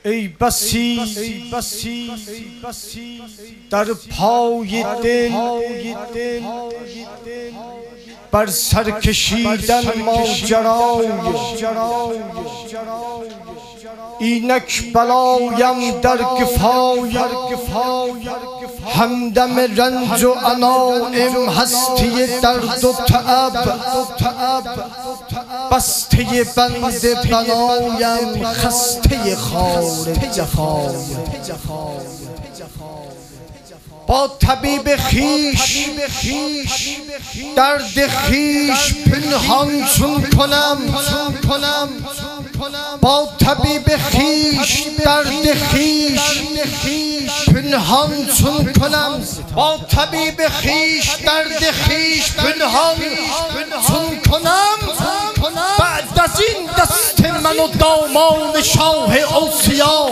ای بسی در پای دل بر سر کشیدن ماجرای اینک بلایم در کفای همدم رنج و عنایم هستی درد و تعب بسته بند بنایم خسته خار جفای با طبیب خیش درد خیش پنهان چون کنم با طبیب خیش درد خیش پنهان چون کنم با طبیب خیش درد خیش پنهان چون کنم بعد از این دست من و دامان شاه اوصیا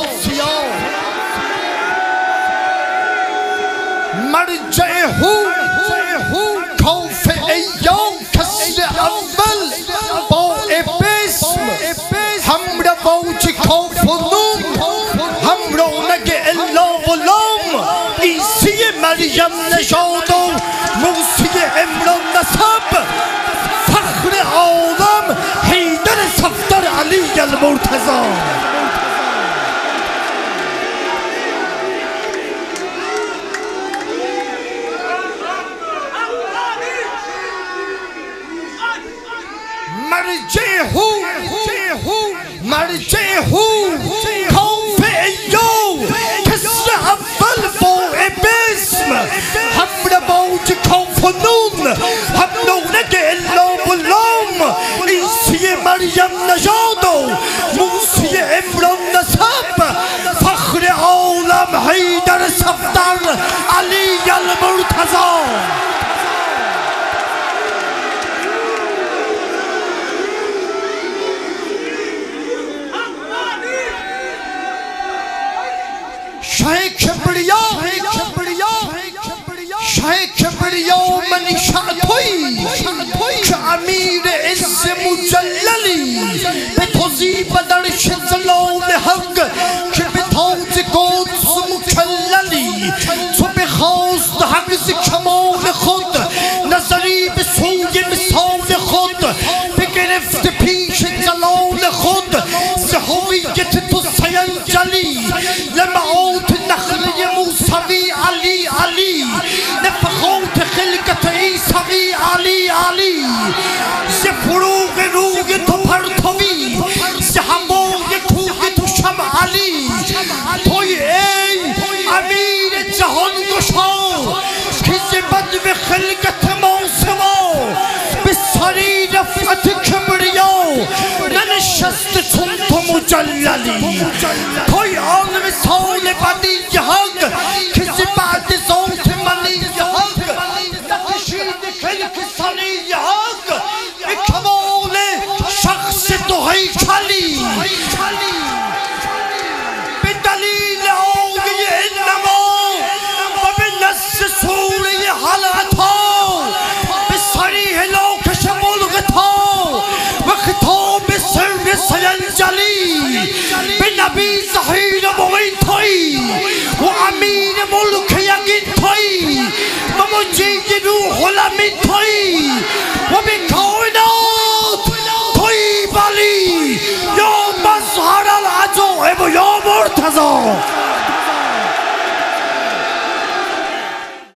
مرجع هو کاف ایام کسر اول با ابسم هم رواج کاف و نوم هم رونق الا و لام عیسی مریم نژاد و موسی عمران نسب فخر عالم حیدر صفدر علی المرتضی مرجع هو کاف ایام کسر اول با ابسم هم رواج کاف و نون هم رونق الا و لام عیسی مریم نژاد و موسی عمران نسب فخر عالم حیدر صفدر علی المرتضی شاه کبریا من شعطوی که امیر عز مجللی به توزیب درش زلال حق که به تاج قدس مکللی تو بخواست حق ز کمال خود نظری به سوی مثال خود بگرفت پیش جلال خود ز هویت تو سینجلی لمعات نخله موسوی علی نفخات خلقت عیسوی علی ز فروغ روی تو پرتوی ز هوای کوه تو شمعلی توی ای امیر جهان گشا که ز بدو خلقت ماسوا به سری رفعت کبریا ننشست چون تو مجللی توی آن مثال بدی حق که ز بعد ذات منی حق نکشید خلق سنی حق به کمال شخص دو هیکلی به دلیل آیه انما و به نص سوره حلقتا به صریح لاکش ملغتا و خطاب سر سینجلی به نبی ظهیر مبین توی و امیر ملک یقین توی و مجید روح الامین توی و به کائنات توی بلی یا مظهر العجائب و یا مرتضی